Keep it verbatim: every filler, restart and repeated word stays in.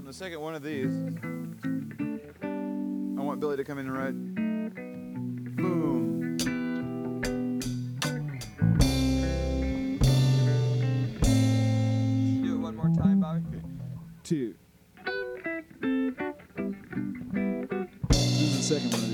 the second one of these, I want Billy to come in and ride. Boom. Do it one more time, Bobby. Okay. Two. This is the second one.